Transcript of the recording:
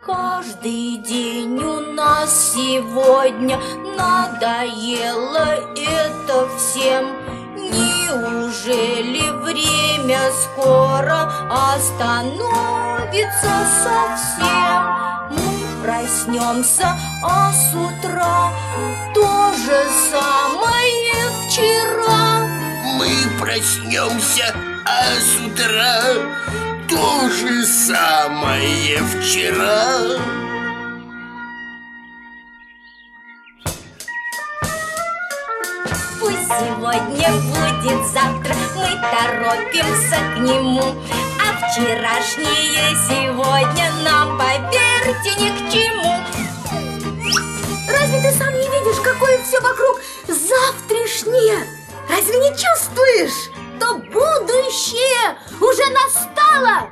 Каждый день у нас сегодня надоело это всем. Неужели время скоро остановится совсем? Мы проснемся, а с утра то же самое вчера. Мы проснемся, а с утра то же самое вчера. Пусть сегодня будет завтра, мы торопимся к нему. А вчерашнее сегодня нам, поверьте, ни к чему. Разве ты сам не видишь, какое все вокруг завтрашнее? Разве не чувствуешь? То будущее уже настало!